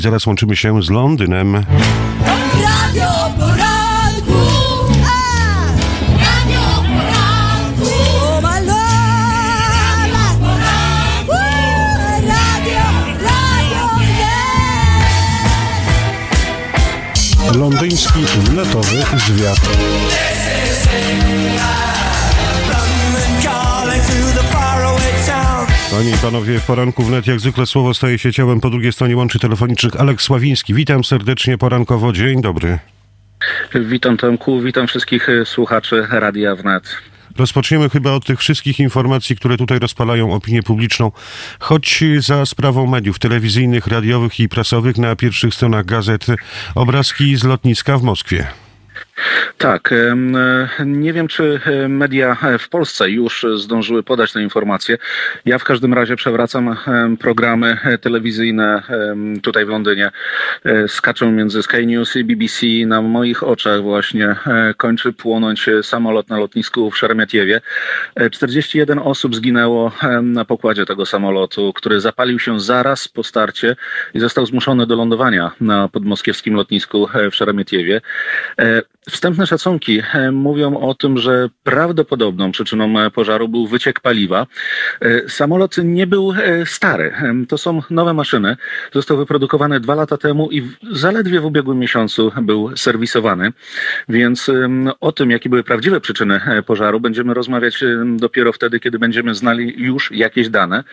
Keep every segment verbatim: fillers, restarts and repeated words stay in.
Zaraz łączymy się z Londynem. Radio poranku, a, radio poranku, my love, poranku, radio, radio, yeah. Londyński netowy zwiat. Panie i panowie, w poranku wnet jak zwykle słowo staje się ciałem. Po drugiej stronie łączy telefonicznych Aleks Sławiński. Witam serdecznie porankowo. Dzień dobry. Witam Tomku, witam wszystkich słuchaczy Radia Wnet. Rozpoczniemy chyba od tych wszystkich informacji, które tutaj rozpalają opinię publiczną. Choć za sprawą mediów telewizyjnych, radiowych i prasowych na pierwszych stronach gazet obrazki z lotniska w Moskwie. Tak, nie wiem, czy media w Polsce już zdążyły podać tę informację. Ja w każdym razie przewracam programy telewizyjne tutaj w Londynie. Skaczą między Sky News i B B C. Na moich oczach właśnie kończy płonąć samolot na lotnisku w Szeremietjewie. czterdzieści jeden osób zginęło na pokładzie tego samolotu, który zapalił się zaraz po starcie i został zmuszony do lądowania na podmoskiewskim lotnisku w Szeremietjewie. Wstępne szacunki mówią o tym, że prawdopodobną przyczyną pożaru był wyciek paliwa. Samolot nie był stary. To są nowe maszyny. Został wyprodukowany dwa lata temu i zaledwie w ubiegłym miesiącu był serwisowany. Więc o tym, jakie były prawdziwe przyczyny pożaru, będziemy rozmawiać dopiero wtedy, kiedy będziemy znali już jakieś dane.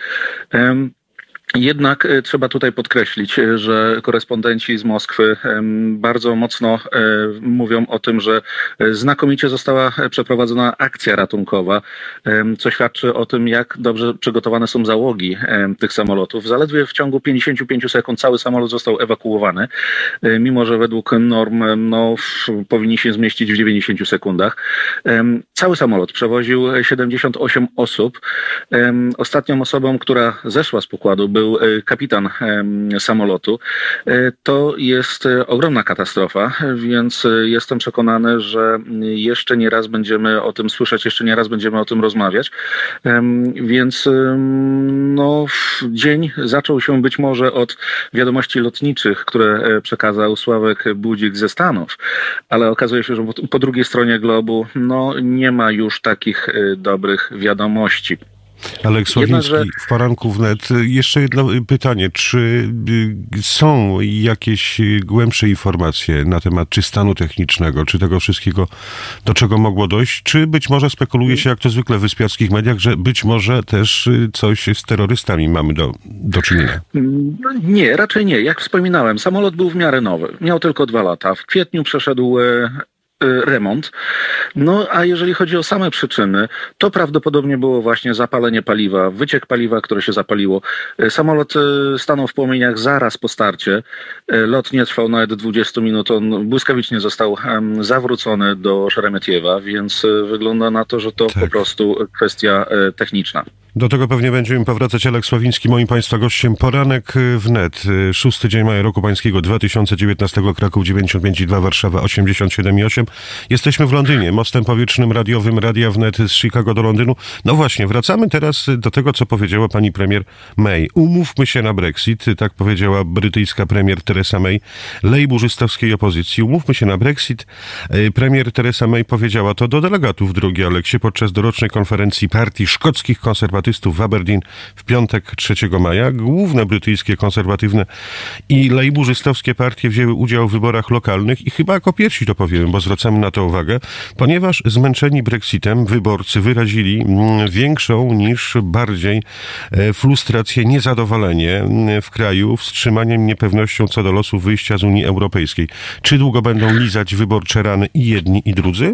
Jednak trzeba tutaj podkreślić, że korespondenci z Moskwy bardzo mocno mówią o tym, że znakomicie została przeprowadzona akcja ratunkowa, co świadczy o tym, jak dobrze przygotowane są załogi tych samolotów. Zaledwie w ciągu pięćdziesięciu pięciu sekund cały samolot został ewakuowany, mimo że według norm no, powinni się zmieścić w dziewięćdziesięciu sekundach. Cały samolot przewoził siedemdziesiąt osiem osób. Ostatnią osobą, która zeszła z pokładu, był kapitan samolotu. To jest ogromna katastrofa, więc jestem przekonany, że jeszcze nie raz będziemy o tym słyszeć, jeszcze nie raz będziemy o tym rozmawiać. Więc no, dzień zaczął się być może od wiadomości lotniczych, które przekazał Sławek Budzik ze Stanów, ale okazuje się, że po drugiej stronie globu no, nie ma już takich dobrych wiadomości. Aleks Sławiński, Jednakże... w poranku wnet. Jeszcze jedno pytanie. Czy są jakieś głębsze informacje na temat czy stanu technicznego, czy tego wszystkiego, do czego mogło dojść? Czy być może spekuluje się, jak to zwykle w wyspiarskich mediach, że być może też coś z terrorystami mamy do, do czynienia? Nie, raczej nie. Jak wspominałem, samolot był w miarę nowy. Miał tylko dwa lata. W kwietniu przeszedł remont. No a jeżeli chodzi o same przyczyny, to prawdopodobnie było właśnie zapalenie paliwa, wyciek paliwa, które się zapaliło. Samolot stanął w płomieniach zaraz po starcie. Lot nie trwał nawet dwadzieścia minut. On błyskawicznie został zawrócony do Szeremietjewa, więc wygląda na to, że to tak. Po prostu kwestia techniczna. Do tego pewnie będziemy powracać. Aleks Sławiński, moim Państwa gościem. Poranek wnet. Szósty dzień maja roku pańskiego dwa tysiące dziewiętnastego. Kraków dziewięćdziesiąt pięć i dwa, Warszawa osiemdziesiąt siedem i osiem. Jesteśmy w Londynie, mostem powietrznym radiowym Radia Wnet z Chicago do Londynu. No właśnie, wracamy teraz do tego, co powiedziała pani premier May. Umówmy się na Brexit, tak powiedziała brytyjska premier Theresa May, lejburzystowskiej opozycji. Umówmy się na Brexit. Premier Theresa May powiedziała to do delegatów, drogi Aleksie, podczas dorocznej konferencji partii szkockich konserwatystów w Aberdeen w piątek trzeciego maja. Główne brytyjskie konserwatywne i lejburzystowskie partie wzięły udział w wyborach lokalnych i chyba jako pierwsi to powiemy, bo zwracamy na to uwagę, ponieważ zmęczeni Brexitem wyborcy wyrazili większą niż bardziej frustrację, niezadowolenie w kraju wstrzymaniem niepewnością co do losu wyjścia z Unii Europejskiej. Czy długo będą lizać wyborcze rany i jedni i drudzy?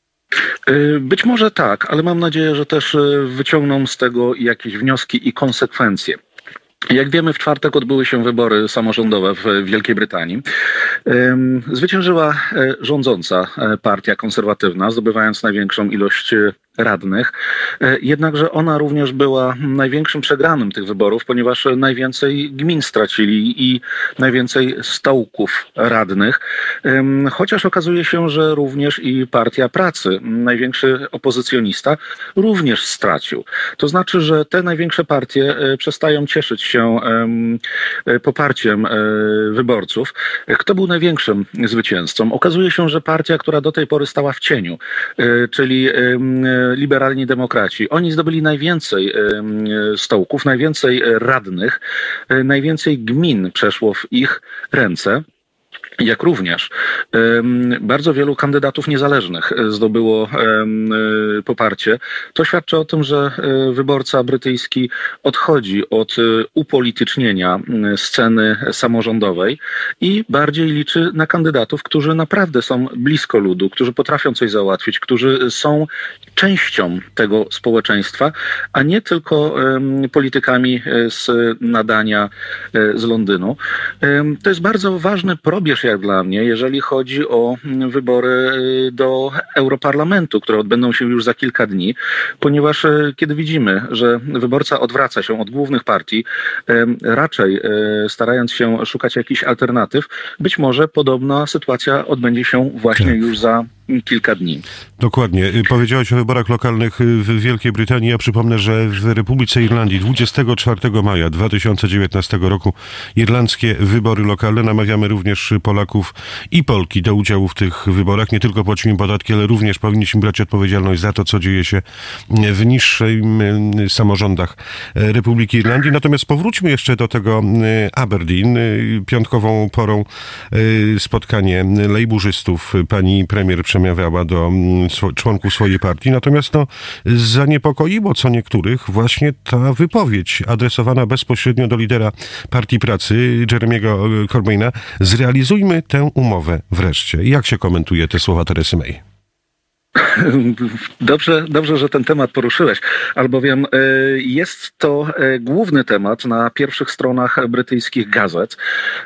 Być może tak, ale mam nadzieję, że też wyciągną z tego jakieś wnioski i konsekwencje. Jak wiemy, w czwartek odbyły się wybory samorządowe w Wielkiej Brytanii. Zwyciężyła rządząca partia konserwatywna, zdobywając największą ilość radnych. Jednakże ona również była największym przegranym tych wyborów, ponieważ najwięcej gmin stracili i najwięcej stołków radnych. Chociaż okazuje się, że również i Partia Pracy, największy opozycjonista, również stracił. To znaczy, że te największe partie przestają cieszyć się poparciem wyborców. Kto był największym zwycięzcą? Okazuje się, że partia, która do tej pory stała w cieniu, czyli liberalni demokraci. Oni zdobyli najwięcej stołków, najwięcej radnych, najwięcej gmin przeszło w ich ręce. Jak również bardzo wielu kandydatów niezależnych zdobyło poparcie. To świadczy o tym, że wyborca brytyjski odchodzi od upolitycznienia sceny samorządowej i bardziej liczy na kandydatów, którzy naprawdę są blisko ludu, którzy potrafią coś załatwić, którzy są częścią tego społeczeństwa, a nie tylko politykami z nadania z Londynu. To jest bardzo ważny probierz, jak dla mnie, jeżeli chodzi o wybory do Europarlamentu, które odbędą się już za kilka dni, ponieważ kiedy widzimy, że wyborca odwraca się od głównych partii, raczej starając się szukać jakichś alternatyw, być może podobna sytuacja odbędzie się właśnie tak. już za kilka dni. Dokładnie. Powiedziałeś o wyborach lokalnych w Wielkiej Brytanii. Ja przypomnę, że w Republice Irlandii dwudziestego czwartego maja dwa tysiące dziewiętnastego roku irlandzkie wybory lokalne. Namawiamy również Polaków i Polki do udziału w tych wyborach. Nie tylko płacimy podatki, ale również powinniśmy brać odpowiedzialność za to, co dzieje się w niższych samorządach Republiki Irlandii. Natomiast powróćmy jeszcze do tego Aberdeen. Piątkową porą spotkanie lejburzystów. Pani premier przemawiała do członków swojej partii. Natomiast no, zaniepokoiło co niektórych właśnie ta wypowiedź adresowana bezpośrednio do lidera Partii Pracy, Jeremiego Corbyna. Zrealizujmy tę umowę wreszcie. Jak się komentuje te słowa Teresy May? Dobrze, dobrze, że ten temat poruszyłeś, albowiem jest to główny temat na pierwszych stronach brytyjskich gazet.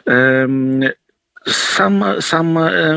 Sam, sam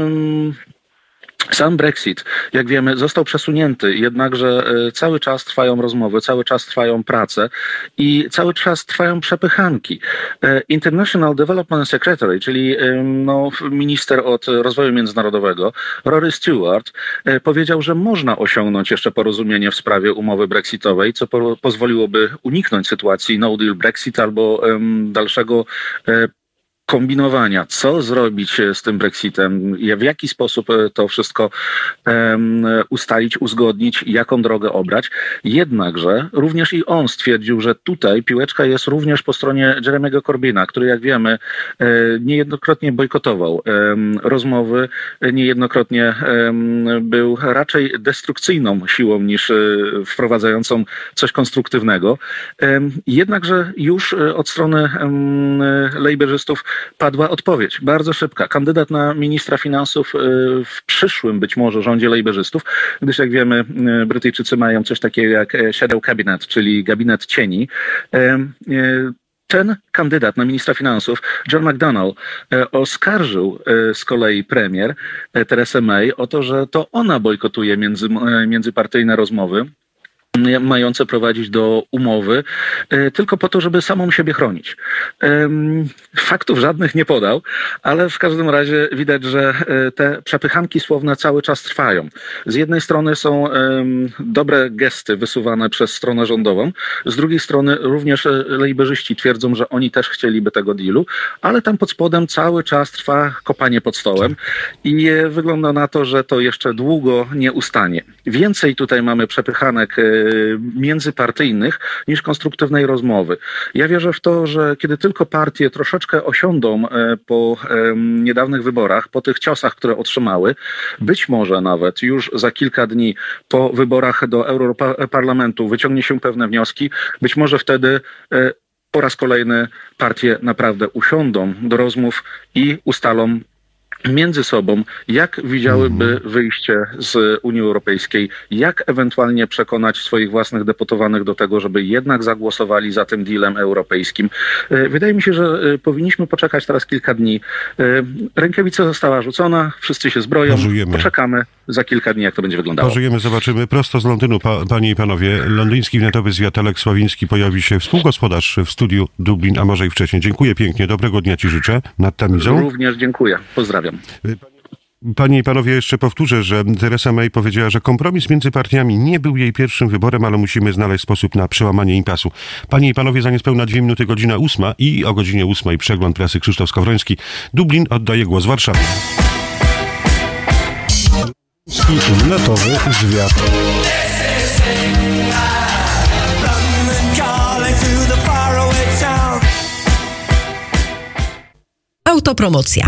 Sam Brexit, jak wiemy, został przesunięty, jednakże cały czas trwają rozmowy, cały czas trwają prace i cały czas trwają przepychanki. International Development Secretary, czyli no, minister od rozwoju międzynarodowego, Rory Stewart, powiedział, że można osiągnąć jeszcze porozumienie w sprawie umowy brexitowej, co po- pozwoliłoby uniknąć sytuacji no deal Brexit albo um, dalszego um, kombinowania, co zrobić z tym Brexitem, w jaki sposób to wszystko um, ustalić, uzgodnić, jaką drogę obrać. Jednakże również i on stwierdził, że tutaj piłeczka jest również po stronie Jeremiego Corbyna, który, jak wiemy, niejednokrotnie bojkotował um, rozmowy, niejednokrotnie um, był raczej destrukcyjną siłą niż um, wprowadzającą coś konstruktywnego. Um, jednakże już od strony um, lejberzystów padła odpowiedź, bardzo szybka. Kandydat na ministra finansów w przyszłym być może rządzie lejberzystów, gdyż jak wiemy, Brytyjczycy mają coś takiego jak shadow cabinet, czyli gabinet cieni. Ten kandydat na ministra finansów, John McDonnell, oskarżył z kolei premier Teresę May o to, że to ona bojkotuje między, międzypartyjne rozmowy mające prowadzić do umowy, tylko po to, żeby samą siebie chronić. Faktów żadnych nie podał, ale w każdym razie widać, że te przepychanki słowne cały czas trwają. Z jednej strony są dobre gesty wysuwane przez stronę rządową, z drugiej strony również lejberzyści twierdzą, że oni też chcieliby tego dealu, ale tam pod spodem cały czas trwa kopanie pod stołem i wygląda na to, że to jeszcze długo nie ustanie. Więcej tutaj mamy przepychanek międzypartyjnych niż konstruktywnej rozmowy. Ja wierzę w to, że kiedy tylko partie troszeczkę osiądą po niedawnych wyborach, po tych ciosach, które otrzymały, być może nawet już za kilka dni po wyborach do Europarlamentu wyciągnie się pewne wnioski, być może wtedy po raz kolejny partie naprawdę usiądą do rozmów i ustalą między sobą, jak widziałyby wyjście z Unii Europejskiej, jak ewentualnie przekonać swoich własnych deputowanych do tego, żeby jednak zagłosowali za tym dealem europejskim. Wydaje mi się, że powinniśmy poczekać teraz kilka dni. Rękawica została rzucona, wszyscy się zbroją, Pożyjemy. poczekamy za kilka dni, jak to będzie wyglądało. Pożyjemy, zobaczymy. Prosto z Londynu, pa, panie i panowie, londyński wnetowy zwiat Alek Sławiński pojawi się współgospodarz w studiu Dublin, a może i wcześniej. Dziękuję pięknie, dobrego dnia ci życzę. Nad Tamizą. Również dziękuję. Pozdrawiam. Panie i panowie, jeszcze powtórzę, że Theresa May powiedziała, że kompromis między partiami nie był jej pierwszym wyborem, ale musimy znaleźć sposób na przełamanie impasu. Panie i panowie, za niespełna dwie minuty godzina ósma i o godzinie ósmej przegląd prasy Krzysztof Skowroński. Dublin oddaje głos Warszawie. Netowy zwiat. Autopromocja.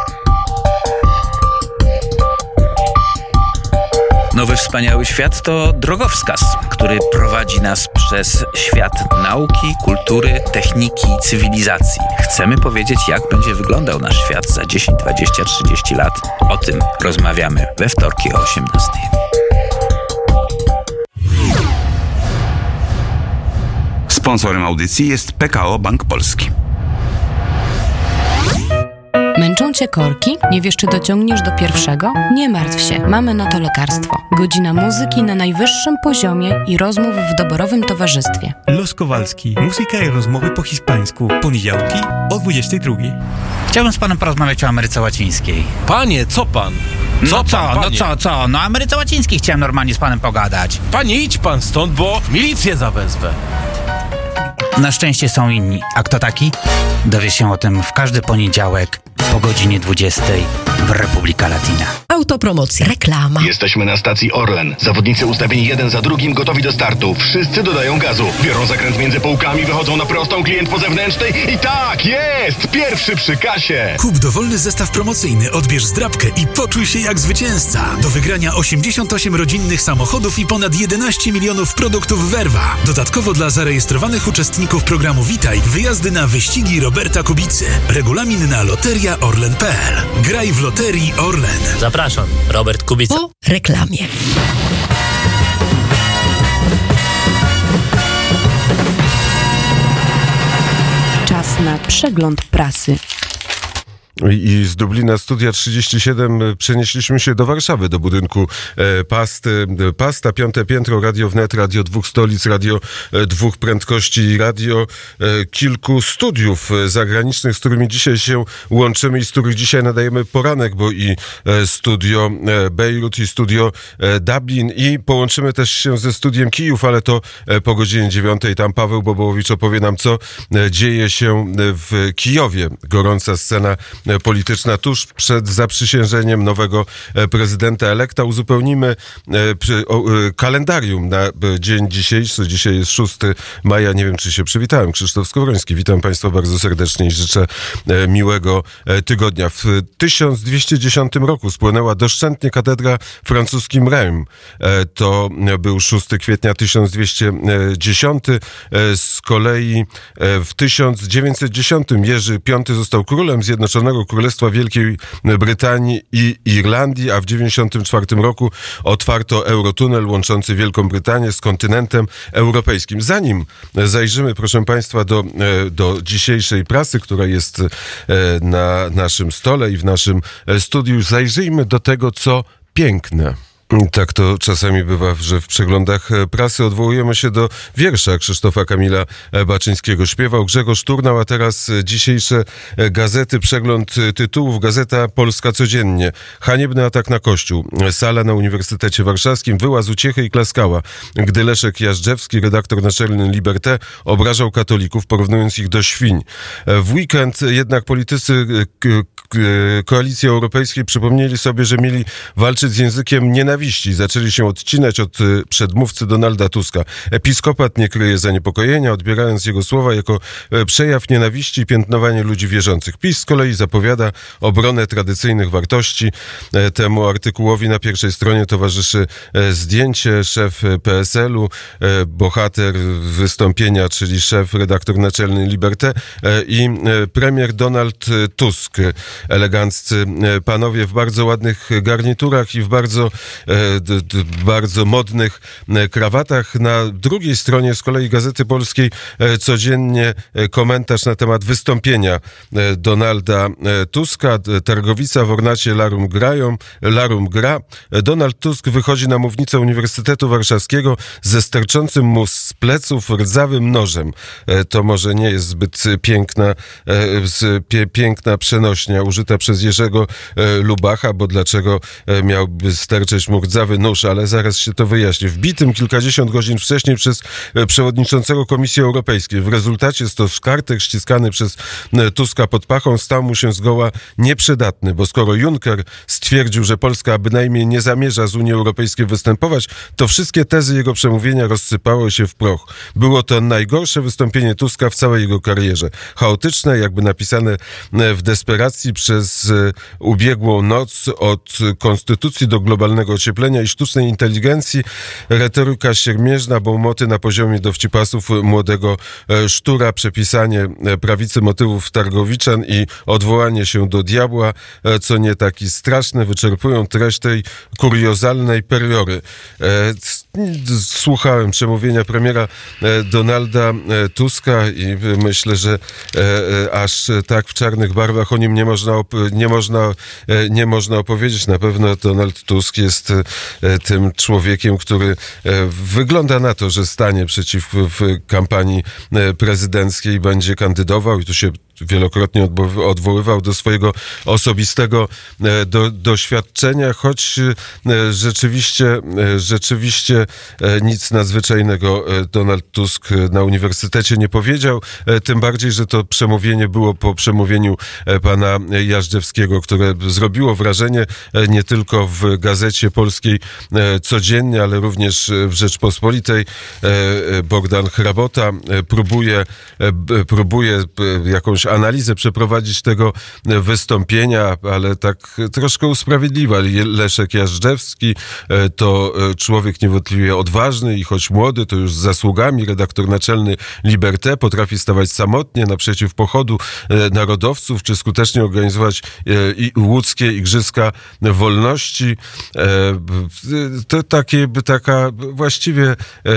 Nowy wspaniały świat to drogowskaz, który prowadzi nas przez świat nauki, kultury, techniki, cywilizacji. Chcemy powiedzieć, jak będzie wyglądał nasz świat za dziesięć, dwadzieścia, trzydzieści lat. O tym rozmawiamy we wtorki o osiemnastej. Sponsorem audycji jest P K O Bank Polski. Męczą cię korki? Nie wiesz, czy dociągniesz do pierwszego? Nie martw się, mamy na to lekarstwo. Godzina muzyki na najwyższym poziomie i rozmów w doborowym towarzystwie. Los Kowalski. Muzyka i rozmowy po hiszpańsku. Poniedziałki o dwudziestej drugiej. Chciałbym z panem porozmawiać o Ameryce Łacińskiej. Panie, co pan? Co no co, pan, no panie? co, co? No Ameryce Łacińskiej chciałem normalnie z panem pogadać. Panie, idź pan stąd, bo milicję zawezwę. Na szczęście są inni. A kto taki? Dowie się o tym w każdy poniedziałek po godzinie dwudziestej w Republika Latina. Autopromocja. Reklama. Jesteśmy na stacji Orlen. Zawodnicy ustawieni jeden za drugim, gotowi do startu. Wszyscy dodają gazu. Biorą zakręt między półkami, wychodzą na prostą, klient po zewnętrznej i tak, jest! Pierwszy przy kasie! Kup dowolny zestaw promocyjny, odbierz zdrabkę i poczuj się jak zwycięzca. Do wygrania osiemdziesiąt osiem rodzinnych samochodów i ponad jedenaście milionów produktów Verva. Dodatkowo dla zarejestrowanych uczestników programu Witaj wyjazdy na wyścigi Roberta Kubicy. Regulamin na loteria orlen kropka p l. Graj w loterii Orlen. Zapraszam, Robert Kubica. Po reklamie. Czas na przegląd prasy. I z Dublina Studia trzydzieści siedem przenieśliśmy się do Warszawy, do budynku e, Pasty. Pasta, piąte piętro, Radio Wnet, Radio Dwóch Stolic, Radio e, Dwóch Prędkości, Radio e, kilku studiów e, zagranicznych, z którymi dzisiaj się łączymy i z których dzisiaj nadajemy poranek, bo i e, studio e, Bejrut, i studio e, Dublin, i połączymy też się ze studiem Kijów, ale to e, po godzinie dziewiątej. Tam Paweł Bobołowicz opowie nam, co e, dzieje się w Kijowie. Gorąca scena polityczna tuż przed zaprzysiężeniem nowego prezydenta elekta. Uzupełnimy kalendarium na dzień dzisiejszy. Dzisiaj jest szóstego maja. Nie wiem, czy się przywitałem. Krzysztof Skowroński. Witam Państwa bardzo serdecznie i życzę miłego tygodnia. W tysiąc dwieście dziesiątym roku spłonęła doszczętnie katedra francuskim Reims. To był szóstego kwietnia tysiąc dwieście dziesiąty. Z kolei w tysiąc dziewięćset dziesiątym Jerzy Piąty został królem Zjednoczonego Królestwa Wielkiej Brytanii i Irlandii, a w dziewięćdziesiątym czwartym roku otwarto Eurotunel łączący Wielką Brytanię z kontynentem europejskim. Zanim zajrzymy, proszę Państwa, do, do dzisiejszej prasy, która jest na naszym stole i w naszym studiu, zajrzyjmy do tego, co piękne. Tak to czasami bywa, że w przeglądach prasy odwołujemy się do wiersza Krzysztofa Kamila Baczyńskiego. Śpiewał Grzegorz Turnał, a teraz dzisiejsze gazety, przegląd tytułów. Gazeta Polska Codziennie. Haniebny atak na Kościół. Sala na Uniwersytecie Warszawskim wyła z uciechy i klaskała, gdy Leszek Jażdżewski, redaktor naczelny Liberté, obrażał katolików, porównując ich do świń. W weekend jednak politycy Koalicji Europejskiej przypomnieli sobie, że mieli walczyć z językiem nienawiści. Zaczęli się odcinać od przedmówcy Donalda Tuska. Episkopat nie kryje zaniepokojenia, odbierając jego słowa jako przejaw nienawiści i piętnowanie ludzi wierzących. PiS z kolei zapowiada obronę tradycyjnych wartości. Temu artykułowi na pierwszej stronie towarzyszy zdjęcie. Szef P S L u, bohater wystąpienia, czyli szef, redaktor naczelny Liberté, i premier Donald Tusk. eleganccy panowie w bardzo ładnych garniturach i w bardzo, d, d, bardzo modnych krawatach. Na drugiej stronie z kolei Gazety Polskiej codziennie komentarz na temat wystąpienia Donalda Tuska. Targowica w ornacie Larum grają, Larum gra. Donald Tusk wychodzi na mównicę Uniwersytetu Warszawskiego ze sterczącym mu z pleców rdzawym nożem. To może nie jest zbyt piękna, pie, piękna przenośnia użyta przez Jerzego Lubacha, bo dlaczego miałby sterczeć mu rdzawy nóż, ale zaraz się to wyjaśni. Wbitym kilkadziesiąt godzin wcześniej przez przewodniczącego Komisji Europejskiej. W rezultacie stos kartek ściskany przez Tuska pod pachą stał mu się zgoła nieprzydatny, bo skoro Juncker stwierdził, że Polska bynajmniej nie zamierza z Unii Europejskiej występować, to wszystkie tezy jego przemówienia rozsypały się w proch. Było to najgorsze wystąpienie Tuska w całej jego karierze. Chaotyczne, jakby napisane w desperacji przez ubiegłą noc od konstytucji do globalnego ocieplenia i sztucznej inteligencji, retoryka siermierzna, bo moty na poziomie dowcipasów młodego sztura, przepisanie prawicy motywów Targowiczan i odwołanie się do diabła, co nie taki straszne, wyczerpują treść tej kuriozalnej periory. Słuchałem przemówienia premiera Donalda Tuska i myślę, że aż tak w czarnych barwach o nim nie można, nie można, nie można opowiedzieć. Na pewno Donald Tusk jest tym człowiekiem, który wygląda na to, że stanie przeciw w kampanii prezydenckiej i będzie kandydował i tu się wielokrotnie odwoływał do swojego osobistego do, doświadczenia, choć rzeczywiście, rzeczywiście nic nadzwyczajnego Donald Tusk na uniwersytecie nie powiedział, tym bardziej, że to przemówienie było po przemówieniu pana Jażdżewskiego, które zrobiło wrażenie nie tylko w Gazecie Polskiej codziennie, ale również w Rzeczpospolitej. Bogdan Hrabota próbuje, próbuje jakąś analizę przeprowadzić tego wystąpienia, ale tak troszkę usprawiedliwa. Leszek Jażdżewski to człowiek niewątpliwie odważny i choć młody, to już z zasługami. Redaktor naczelny Liberté potrafi stawać samotnie naprzeciw pochodu narodowców, czy skutecznie organizować łódzkie Igrzyska Wolności. To takie, taka właściwie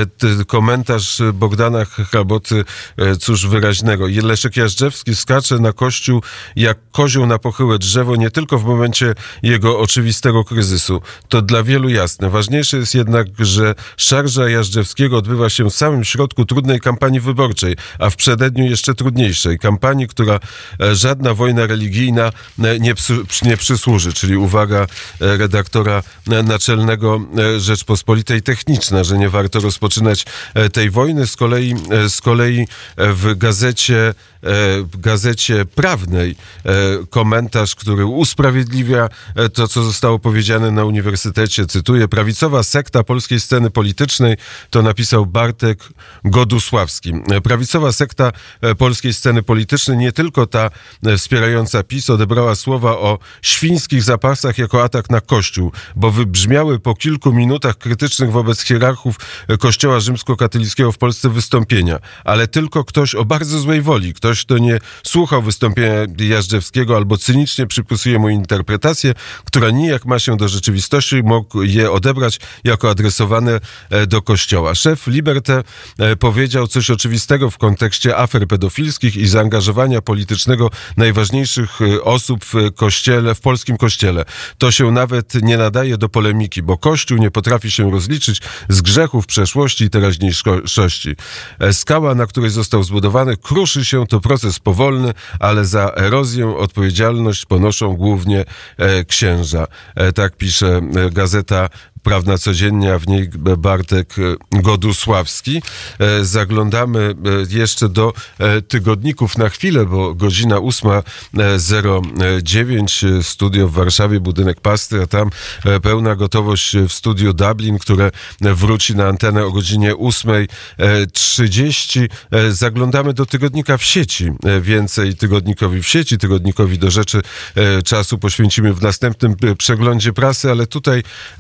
komentarz Bogdana Hraboty, cóż wyraźnego. Leszek Jażdżewski skacze na kościół jak kozioł na pochyłe drzewo, nie tylko w momencie jego oczywistego kryzysu. To dla wielu jasne. Ważniejsze jest jednak, że szarża Jażdżewskiego odbywa się w samym środku trudnej kampanii wyborczej, a w przededniu jeszcze trudniejszej. Kampanii, która żadna wojna religijna nie, nie przysłuży. Czyli uwaga redaktora naczelnego Rzeczpospolitej techniczna, że nie warto rozpoczynać tej wojny. Z kolei, z kolei w gazecie w gazecie prawnej komentarz, który usprawiedliwia to, co zostało powiedziane na uniwersytecie. Cytuję: prawicowa sekta polskiej sceny politycznej, to napisał Bartek Godusławski. Prawicowa sekta polskiej sceny politycznej, nie tylko ta wspierająca PiS, odebrała słowa o świńskich zapasach jako atak na Kościół, bo wybrzmiały po kilku minutach krytycznych wobec hierarchów Kościoła rzymskokatolickiego w Polsce wystąpienia. Ale tylko ktoś o bardzo złej woli, ktoś, kto nie słuchał wystąpienia Jażdżewskiego albo cynicznie przypisuje mu interpretację, która nijak ma się do rzeczywistości, mógł je odebrać jako adresowane do Kościoła. Szef Liberté powiedział coś oczywistego w kontekście afer pedofilskich i zaangażowania politycznego najważniejszych osób w kościele, w polskim kościele. To się nawet nie nadaje do polemiki, bo Kościół nie potrafi się rozliczyć z grzechów przeszłości i teraźniejszości. Skała, na której został zbudowany, kruszy się, to proces powolny, ale za erozję odpowiedzialność ponoszą głównie e, księża. E, tak pisze e, Gazeta Prawna Codziennie, a w niej Bartek Godusławski. E, zaglądamy e, jeszcze do e, tygodników na chwilę, bo godzina ósma zero dziewięć, studio w Warszawie, budynek Pasty, a tam e, pełna gotowość w studiu Dublin, które wróci na antenę o godzinie ósmej trzydzieści. E, zaglądamy do tygodnika w sieci. E, więcej tygodnikowi w sieci, tygodnikowi do rzeczy e, czasu poświęcimy w następnym przeglądzie prasy, ale tutaj e, tylko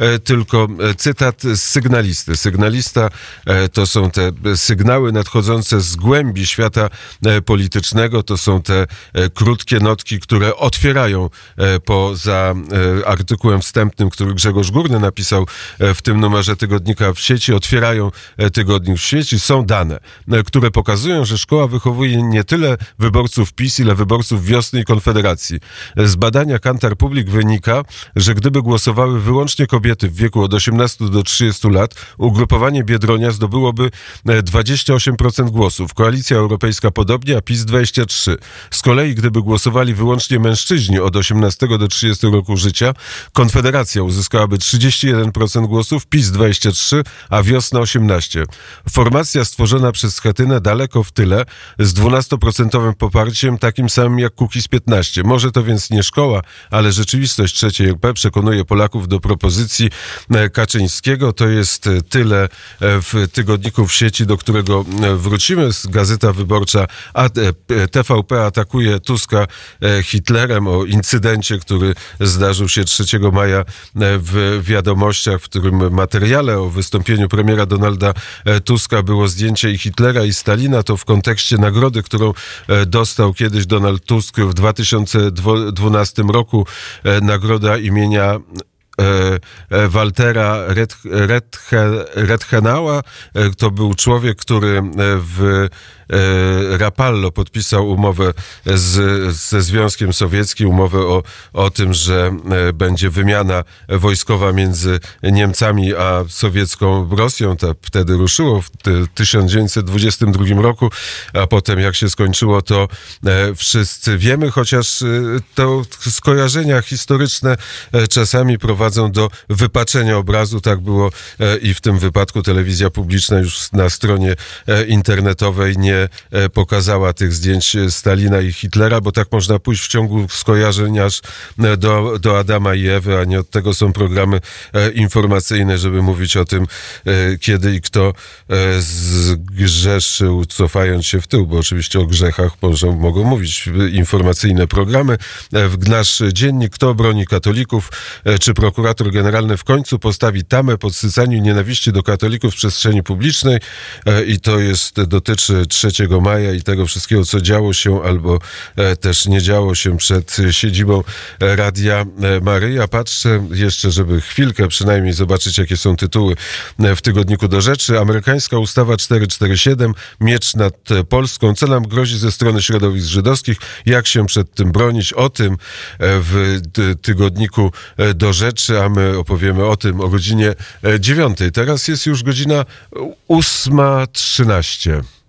tylko cytat z Sygnalisty. Sygnalista to są te sygnały nadchodzące z głębi świata politycznego, to są te krótkie notki, które otwierają poza artykułem wstępnym, który Grzegorz Górny napisał w tym numerze tygodnika w sieci, otwierają tygodnik w sieci, są dane, które pokazują, że szkoła wychowuje nie tyle wyborców PiS, ile wyborców Wiosny i Konfederacji. Z badania Kantar Public wynika, że gdyby głosowały wyłącznie kobiety w wieku od osiemnastu do trzydziestu lat, ugrupowanie Biedronia zdobyłoby dwadzieścia osiem procent głosów. Koalicja Europejska podobnie, a PiS dwadzieścia trzy procent. Z kolei gdyby głosowali wyłącznie mężczyźni od osiemnastego do trzydziestego roku życia, Konfederacja uzyskałaby trzydzieści jeden procent głosów, PiS dwadzieścia trzy procent, a Wiosna osiemnaście procent. Formacja stworzona przez Schetynę daleko w tyle, z dwunastoprocentowym poparciem, takim samym jak Kukiz piętnaście. Może to więc nie szkoła, ale rzeczywistość trzeciej R P przekonuje Polaków do propozycji Kaczyńskiego. To jest tyle w tygodniku w sieci, do którego wrócimy. Gazeta Wyborcza, a T V P atakuje Tuska Hitlerem, o incydencie, który zdarzył się trzeciego maja w Wiadomościach, w którym materiale o wystąpieniu premiera Donalda Tuska było zdjęcie i Hitlera, i Stalina. To w kontekście nagrody, którą dostał kiedyś Donald Tusk w dwa tysiące dwunastym roku, nagroda imienia Waltera Redhenau'a. To był człowiek, który w Rapallo podpisał umowę z, ze Związkiem Sowieckim, umowę o, o tym, że będzie wymiana wojskowa między Niemcami a sowiecką Rosją. To wtedy ruszyło w tysiąc dziewięćset dwudziestym drugim roku, a potem jak się skończyło, to wszyscy wiemy, chociaż to skojarzenia historyczne czasami prowadzą do wypaczenia obrazu. Tak było i w tym wypadku. Telewizja publiczna już na stronie internetowej nie pokazała tych zdjęć Stalina i Hitlera, bo tak można pójść w ciągu skojarzeń aż do, do Adama i Ewy, a nie od tego są programy informacyjne, żeby mówić o tym, kiedy i kto zgrzeszył, cofając się w tył, bo oczywiście o grzechach może, mogą mówić informacyjne programy. Nasz dziennik: kto broni katolików? Czy prokurator generalny w końcu postawi tamę podsycaniu nienawiści do katolików w przestrzeni publicznej? I to jest, dotyczy trzeciego maja i tego wszystkiego, co działo się albo też nie działo się przed siedzibą Radia Maryja. Patrzę jeszcze, żeby chwilkę przynajmniej zobaczyć, jakie są tytuły w tygodniku Do Rzeczy. Amerykańska ustawa czterysta czterdzieści siedem, miecz nad Polską. Co nam grozi ze strony środowisk żydowskich? Jak się przed tym bronić? O tym w tygodniku Do Rzeczy, a my opowiemy o tym o godzinie dziewiątej. Teraz jest już godzina ósma trzynaście.